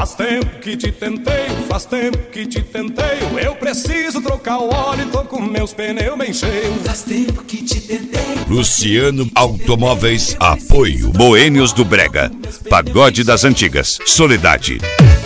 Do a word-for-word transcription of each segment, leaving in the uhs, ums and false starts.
Faz tempo que te tentei, faz tempo que te tentei. Eu preciso trocar o óleo, tô com meus pneus bem cheios. Faz tempo que te tentei. Luciano Automóveis, apoio Boêmios do Brega, Pagode das Antigas, Soledade.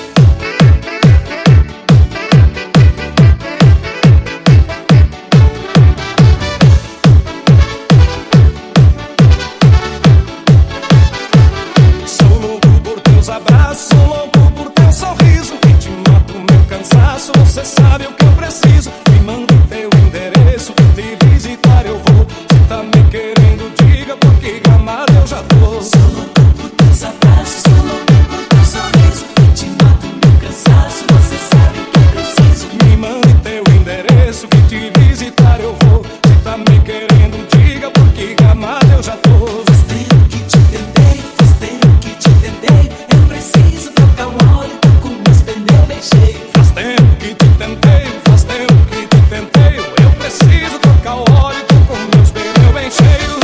Abraço, louco por teu sorriso. Que te mata o meu cansaço. Você sabe o que eu preciso. Me manda o teu endereço. Te visitar eu vou. Se tá me querendo, diga. Porque Gramado eu já tô. Sou louco por teus abraços. Sou louco por teu sorriso. Que te mata o meu cansaço. Você sabe o que eu preciso. Me manda o teu endereço. Que te visitar eu vou. Se tá me querendo, diga. Porque Gramado eu já tô. Faz tempo que te tentei. Faz tempo que te tentei. Preciso trocar o óleo, tô com meus pneus bem cheios. Faz tempo que te tentei, faz tempo que te tentei. Eu preciso trocar o óleo, tô com meus pneus bem cheios.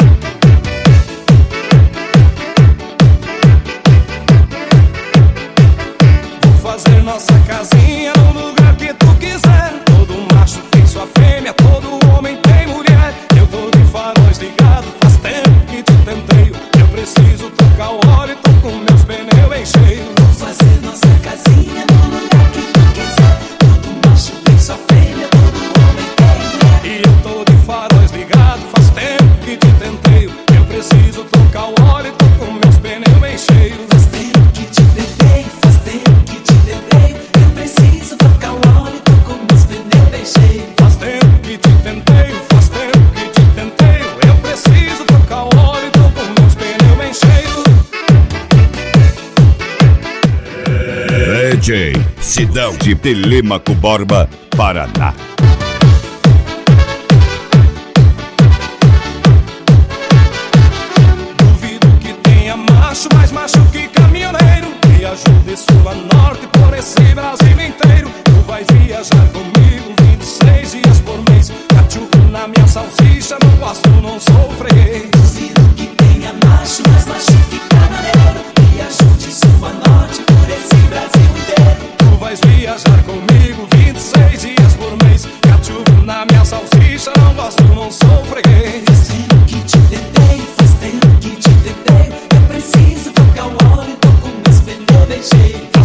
Vou fazer nossa casinha no lugar que tu quiser. Todo macho tem sua fêmea, todo homem tem mulher. Eu tô de faróis ligado, faz tempo que te tentei. Eu preciso trocar o óleo, tô com meus pneus bem cheios. Vou fazer nossa casinha no lugar que tu quiser. Todo macho tem sua fêmea, todo homem tem mulher. E eu tô de faróis ligado, faz tempo que te tentei. Eu preciso trocar o óleo, tô com meus pneus bem cheios. Faz tempo que te tentei, faz tempo que te tentei. Eu preciso trocar o óleo, tô com meus pneus bem cheios. Faz tempo que te tentei, faz tempo que te tentei. Eu preciso trocar o óleo, tô com meus pneus bem cheios. D J Sidão de Telêmaco Borba, Paraná. Duvido que tenha macho, mais macho que caminhoneiro. Me ajude sul a norte por esse Brasil inteiro. Tu vais viajar comigo vinte e seis dias por mês. Cachuco na minha salsicha, não gosto, não sou freguês. Duvido que tenha macho, mais macho que caminhoneiro. Me ajude sul a norte por esse Brasil inteiro. Tu vais viajar comigo vinte e seis dias por mês. Cachuco na minha salsicha, não gosto, não sou freguês. Faz tempo que te tentei, faz tempo que te tentei. Eu preciso trocar o óleo, tô com meus pneus bem cheios.